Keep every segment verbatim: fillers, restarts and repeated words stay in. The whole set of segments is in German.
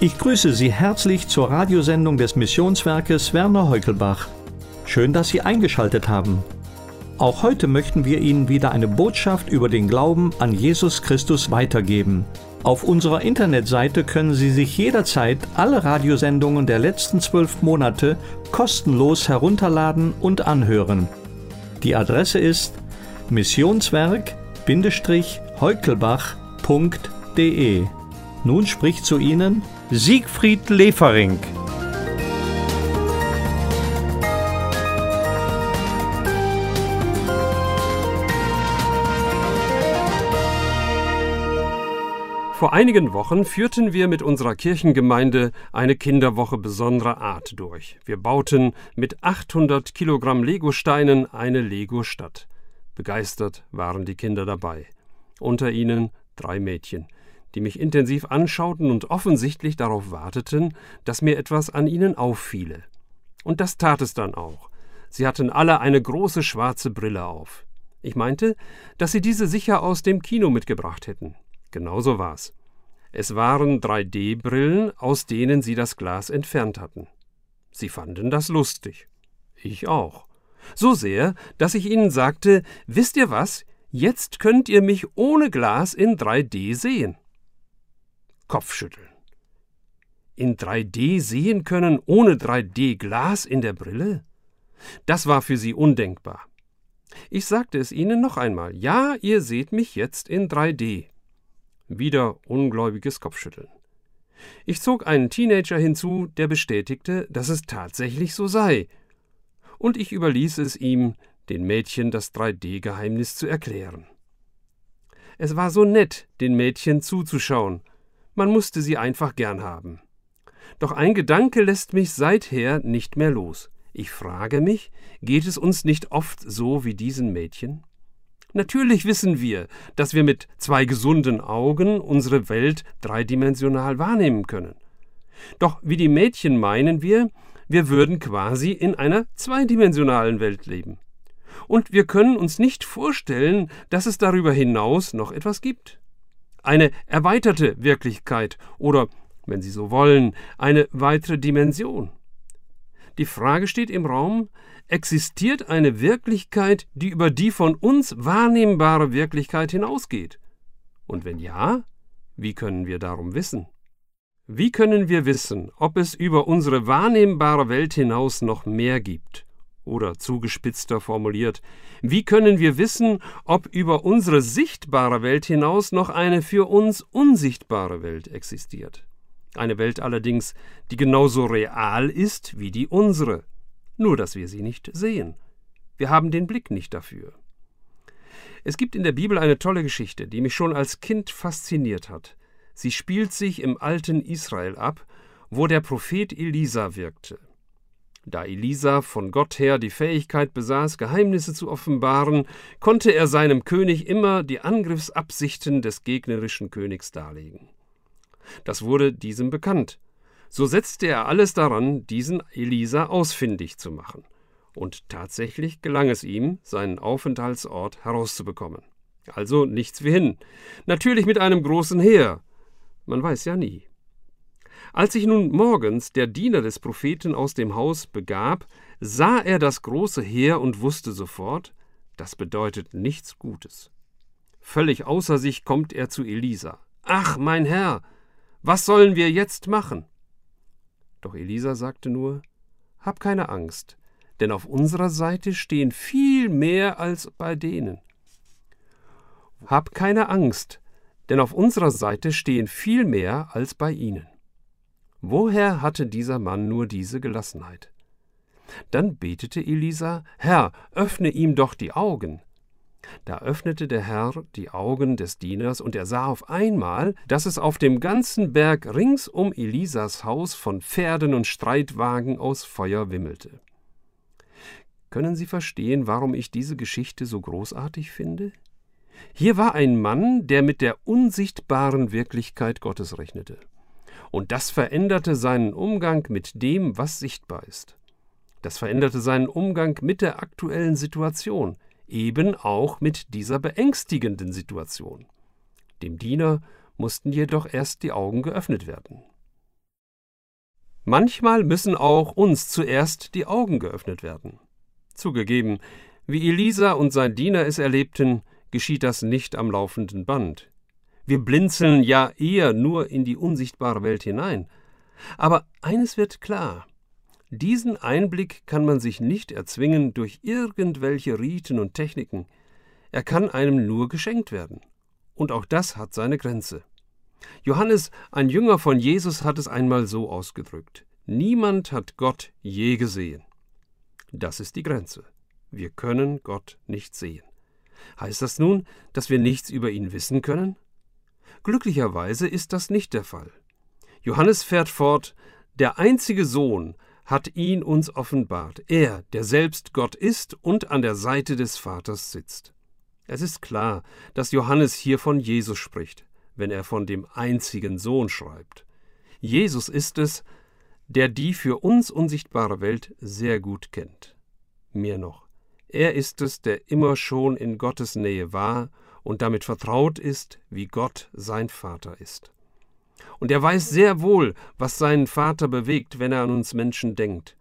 Ich grüße Sie herzlich zur Radiosendung des Missionswerkes Werner Heukelbach. Schön, dass Sie eingeschaltet haben. Auch heute möchten wir Ihnen wieder eine Botschaft über den Glauben an Jesus Christus weitergeben. Auf unserer Internetseite können Sie sich jederzeit alle Radiosendungen der letzten zwölf Monate kostenlos herunterladen und anhören. Die Adresse ist missionswerk-heukelbach punkt de. Nun spricht zu Ihnen Siegfried Lefering. Vor einigen Wochen führten wir mit unserer Kirchengemeinde eine Kinderwoche besonderer Art durch. Wir bauten mit achthundert Kilogramm Legosteinen eine Lego-Stadt. Begeistert waren die Kinder dabei. Unter ihnen drei Mädchen, die mich intensiv anschauten und offensichtlich darauf warteten, dass mir etwas an ihnen auffiele. Und das tat es dann auch. Sie hatten alle eine große schwarze Brille auf. Ich meinte, dass sie diese sicher aus dem Kino mitgebracht hätten. Genauso war's. Es waren drei D Brillen, aus denen sie das Glas entfernt hatten. Sie fanden das lustig. Ich auch. So sehr, dass ich ihnen sagte, wisst ihr was? Jetzt könnt ihr mich ohne Glas in drei D sehen. Kopfschütteln. In drei D sehen können ohne drei D Glas in der Brille? Das war für sie undenkbar. Ich sagte es ihnen noch einmal. Ja, ihr seht mich jetzt in drei D. Wieder ungläubiges Kopfschütteln. Ich zog einen Teenager hinzu, der bestätigte, dass es tatsächlich so sei. Und ich überließ es ihm, den Mädchen das drei D Geheimnis zu erklären. Es war so nett, den Mädchen zuzuschauen. Man musste sie einfach gern haben. Doch ein Gedanke lässt mich seither nicht mehr los. Ich frage mich, geht es uns nicht oft so wie diesen Mädchen? Natürlich wissen wir, dass wir mit zwei gesunden Augen unsere Welt dreidimensional wahrnehmen können. Doch wie die Mädchen meinen wir, wir würden quasi in einer zweidimensionalen Welt leben. Und wir können uns nicht vorstellen, dass es darüber hinaus noch etwas gibt. Eine erweiterte Wirklichkeit oder, wenn Sie so wollen, eine weitere Dimension. Die Frage steht im Raum, existiert eine Wirklichkeit, die über die von uns wahrnehmbare Wirklichkeit hinausgeht? Und wenn ja, wie können wir darum wissen? Wie können wir wissen, ob es über unsere wahrnehmbare Welt hinaus noch mehr gibt? Oder zugespitzter formuliert, wie können wir wissen, ob über unsere sichtbare Welt hinaus noch eine für uns unsichtbare Welt existiert? Eine Welt allerdings, die genauso real ist wie die unsere, nur dass wir sie nicht sehen. Wir haben den Blick nicht dafür. Es gibt in der Bibel eine tolle Geschichte, die mich schon als Kind fasziniert hat. Sie spielt sich im alten Israel ab, wo der Prophet Elisa wirkte. Da Elisa von Gott her die Fähigkeit besaß, Geheimnisse zu offenbaren, konnte er seinem König immer die Angriffsabsichten des gegnerischen Königs darlegen. Das wurde diesem bekannt. So setzte er alles daran, diesen Elisa ausfindig zu machen. Und tatsächlich gelang es ihm, seinen Aufenthaltsort herauszubekommen. Also nichts wie hin. Natürlich mit einem großen Heer. Man weiß ja nie. Als sich nun morgens der Diener des Propheten aus dem Haus begab, sah er das große Heer und wusste sofort, das bedeutet nichts Gutes. Völlig außer sich kommt er zu Elisa. »Ach, mein Herr, was sollen wir jetzt machen?« Doch Elisa sagte nur, »Hab keine Angst, denn auf unserer Seite stehen viel mehr als bei denen.« »Hab keine Angst, denn auf unserer Seite stehen viel mehr als bei ihnen.« Woher hatte dieser Mann nur diese Gelassenheit? Dann betete Elisa, »Herr, öffne ihm doch die Augen.« Da öffnete der Herr die Augen des Dieners, und er sah auf einmal, dass es auf dem ganzen Berg rings um Elisas Haus von Pferden und Streitwagen aus Feuer wimmelte. Können Sie verstehen, warum ich diese Geschichte so großartig finde? Hier war ein Mann, der mit der unsichtbaren Wirklichkeit Gottes rechnete. Und das veränderte seinen Umgang mit dem, was sichtbar ist. Das veränderte seinen Umgang mit der aktuellen Situation, eben auch mit dieser beängstigenden Situation. Dem Diener mussten jedoch erst die Augen geöffnet werden. Manchmal müssen auch uns zuerst die Augen geöffnet werden. Zugegeben, wie Elisa und sein Diener es erlebten, geschieht das nicht am laufenden Band. Wir blinzeln ja eher nur in die unsichtbare Welt hinein. Aber eines wird klar: Diesen Einblick kann man sich nicht erzwingen durch irgendwelche Riten und Techniken. Er kann einem nur geschenkt werden. Und auch das hat seine Grenze. Johannes, ein Jünger von Jesus, hat es einmal so ausgedrückt: Niemand hat Gott je gesehen. Das ist die Grenze. Wir können Gott nicht sehen. Heißt das nun, dass wir nichts über ihn wissen können? Glücklicherweise ist das nicht der Fall. Johannes fährt fort: Der einzige Sohn hat ihn uns offenbart, er, der selbst Gott ist und an der Seite des Vaters sitzt. Es ist klar, dass Johannes hier von Jesus spricht, wenn er von dem einzigen Sohn schreibt. Jesus ist es, der die für uns unsichtbare Welt sehr gut kennt. Mehr noch, er ist es, der immer schon in Gottes Nähe war und damit vertraut ist, wie Gott sein Vater ist. Und er weiß sehr wohl, was seinen Vater bewegt, wenn er an uns Menschen denkt.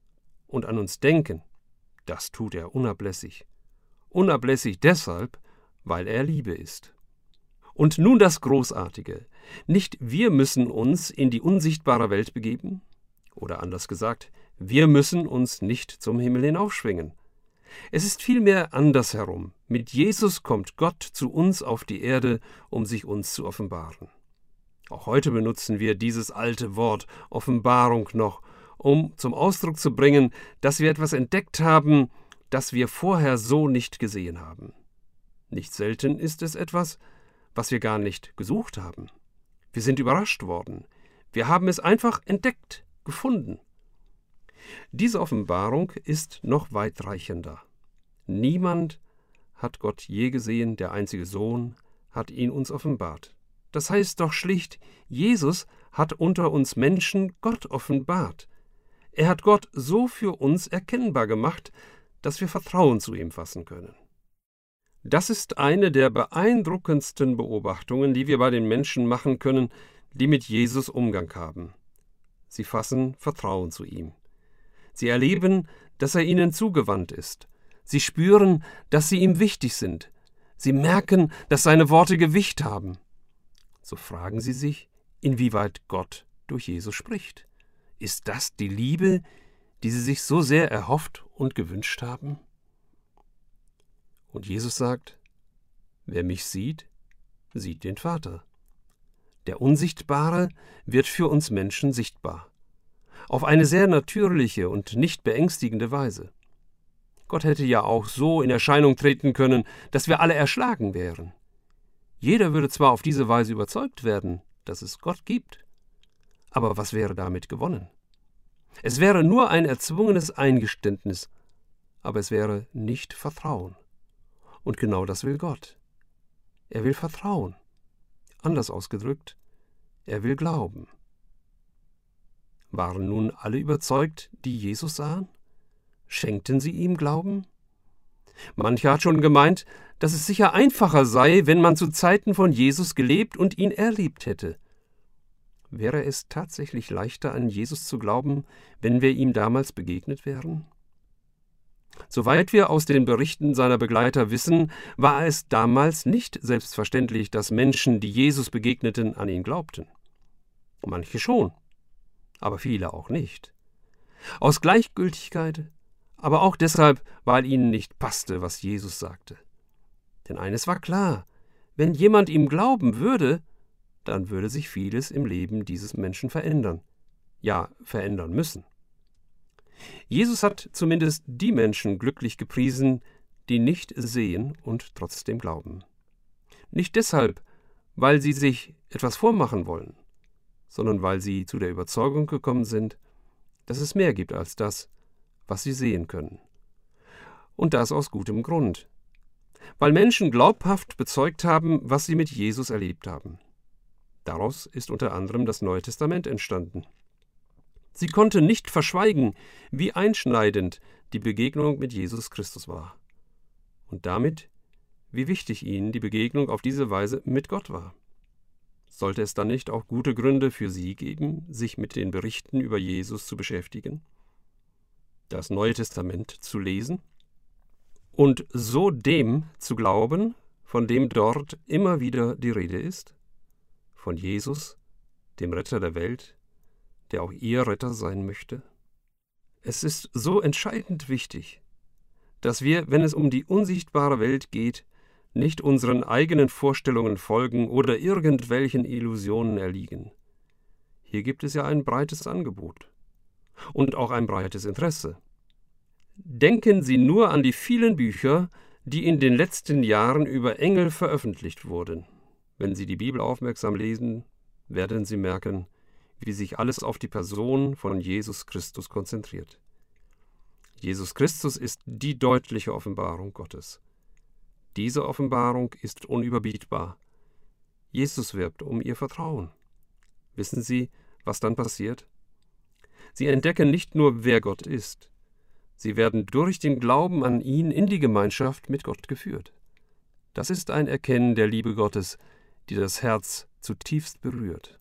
Und an uns denken, das tut er unablässig. Unablässig deshalb, weil er Liebe ist. Und nun das Großartige: Nicht wir müssen uns in die unsichtbare Welt begeben, oder anders gesagt, wir müssen uns nicht zum Himmel hinaufschwingen. Es ist vielmehr andersherum. Mit Jesus kommt Gott zu uns auf die Erde, um sich uns zu offenbaren. Auch heute benutzen wir dieses alte Wort Offenbarung noch, um zum Ausdruck zu bringen, dass wir etwas entdeckt haben, das wir vorher so nicht gesehen haben. Nicht selten ist es etwas, was wir gar nicht gesucht haben. Wir sind überrascht worden. Wir haben es einfach entdeckt, gefunden. Diese Offenbarung ist noch weitreichender. Niemand hat Gott je gesehen, der einzige Sohn hat ihn uns offenbart. Das heißt doch schlicht, Jesus hat unter uns Menschen Gott offenbart. Er hat Gott so für uns erkennbar gemacht, dass wir Vertrauen zu ihm fassen können. Das ist eine der beeindruckendsten Beobachtungen, die wir bei den Menschen machen können, die mit Jesus Umgang haben. Sie fassen Vertrauen zu ihm. Sie erleben, dass er ihnen zugewandt ist. Sie spüren, dass sie ihm wichtig sind. Sie merken, dass seine Worte Gewicht haben. So fragen sie sich, inwieweit Gott durch Jesus spricht. Ist das die Liebe, die sie sich so sehr erhofft und gewünscht haben? Und Jesus sagt: Wer mich sieht, sieht den Vater. Der Unsichtbare wird für uns Menschen sichtbar. Auf eine sehr natürliche und nicht beängstigende Weise. Gott hätte ja auch so in Erscheinung treten können, dass wir alle erschlagen wären. Jeder würde zwar auf diese Weise überzeugt werden, dass es Gott gibt, aber was wäre damit gewonnen? Es wäre nur ein erzwungenes Eingeständnis, aber es wäre nicht Vertrauen. Und genau das will Gott. Er will Vertrauen. Anders ausgedrückt, er will glauben. Waren nun alle überzeugt, die Jesus sahen? Schenkten sie ihm Glauben? Mancher hat schon gemeint, dass es sicher einfacher sei, wenn man zu Zeiten von Jesus gelebt und ihn erlebt hätte. Wäre es tatsächlich leichter, an Jesus zu glauben, wenn wir ihm damals begegnet wären? Soweit wir aus den Berichten seiner Begleiter wissen, war es damals nicht selbstverständlich, dass Menschen, die Jesus begegneten, an ihn glaubten. Manche schon, aber viele auch nicht. Aus Gleichgültigkeit, aber auch deshalb, weil ihnen nicht passte, was Jesus sagte. Denn eines war klar: Wenn jemand ihm glauben würde, dann würde sich vieles im Leben dieses Menschen verändern. Ja, verändern müssen. Jesus hat zumindest die Menschen glücklich gepriesen, die nicht sehen und trotzdem glauben. Nicht deshalb, weil sie sich etwas vormachen wollen, sondern weil sie zu der Überzeugung gekommen sind, dass es mehr gibt als das, was sie sehen können. Und das aus gutem Grund. Weil Menschen glaubhaft bezeugt haben, was sie mit Jesus erlebt haben. Daraus ist unter anderem das Neue Testament entstanden. Sie konnten nicht verschweigen, wie einschneidend die Begegnung mit Jesus Christus war. Und damit, wie wichtig ihnen die Begegnung auf diese Weise mit Gott war. Sollte es dann nicht auch gute Gründe für Sie geben, sich mit den Berichten über Jesus zu beschäftigen, das Neue Testament zu lesen und so dem zu glauben, von dem dort immer wieder die Rede ist? Von Jesus, dem Retter der Welt, der auch Ihr Retter sein möchte? Es ist so entscheidend wichtig, dass wir, wenn es um die unsichtbare Welt geht, nicht unseren eigenen Vorstellungen folgen oder irgendwelchen Illusionen erliegen. Hier gibt es ja ein breites Angebot und auch ein breites Interesse. Denken Sie nur an die vielen Bücher, die in den letzten Jahren über Engel veröffentlicht wurden. Wenn Sie die Bibel aufmerksam lesen, werden Sie merken, wie sich alles auf die Person von Jesus Christus konzentriert. Jesus Christus ist die deutliche Offenbarung Gottes. Diese Offenbarung ist unüberbietbar. Jesus wirbt um Ihr Vertrauen. Wissen Sie, was dann passiert? Sie entdecken nicht nur, wer Gott ist. Sie werden durch den Glauben an ihn in die Gemeinschaft mit Gott geführt. Das ist ein Erkennen der Liebe Gottes, die das Herz zutiefst berührt.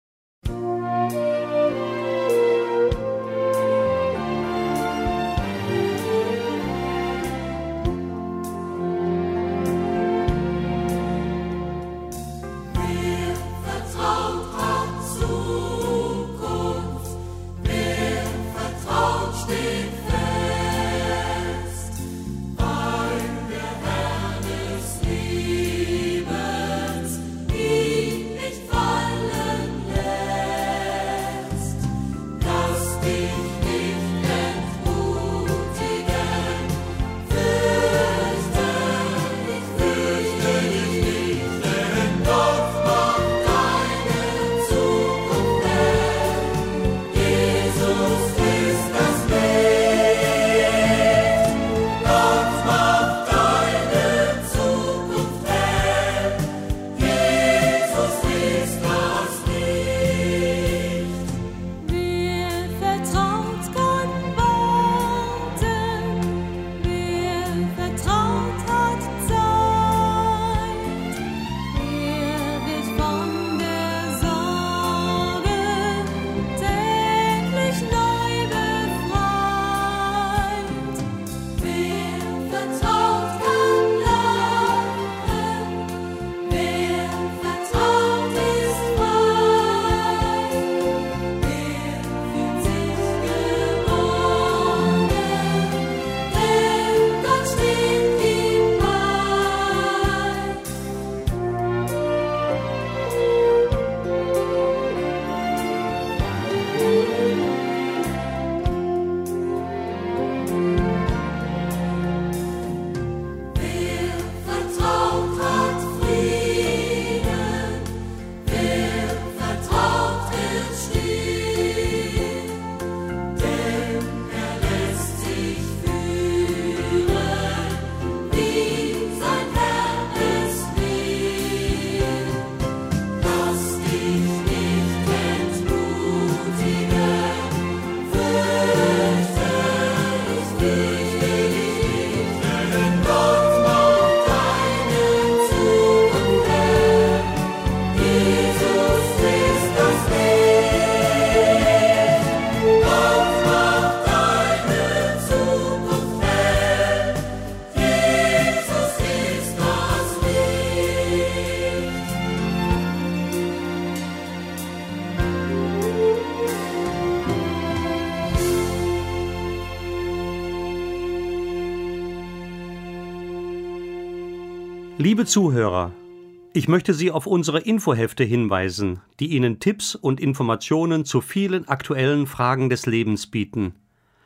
Liebe Zuhörer, ich möchte Sie auf unsere Infohefte hinweisen, die Ihnen Tipps und Informationen zu vielen aktuellen Fragen des Lebens bieten.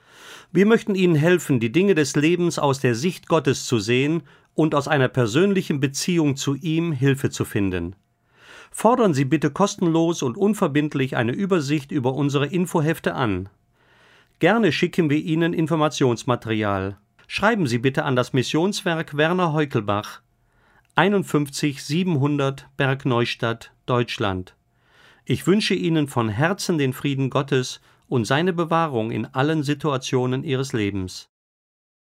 Wir möchten Ihnen helfen, die Dinge des Lebens aus der Sicht Gottes zu sehen und aus einer persönlichen Beziehung zu ihm Hilfe zu finden. Fordern Sie bitte kostenlos und unverbindlich eine Übersicht über unsere Infohefte an. Gerne schicken wir Ihnen Informationsmaterial. Schreiben Sie bitte an das Missionswerk Werner Heukelbach, einundfünfzig siebenhundert Bergneustadt, Deutschland. Ich wünsche Ihnen von Herzen den Frieden Gottes und seine Bewahrung in allen Situationen Ihres Lebens.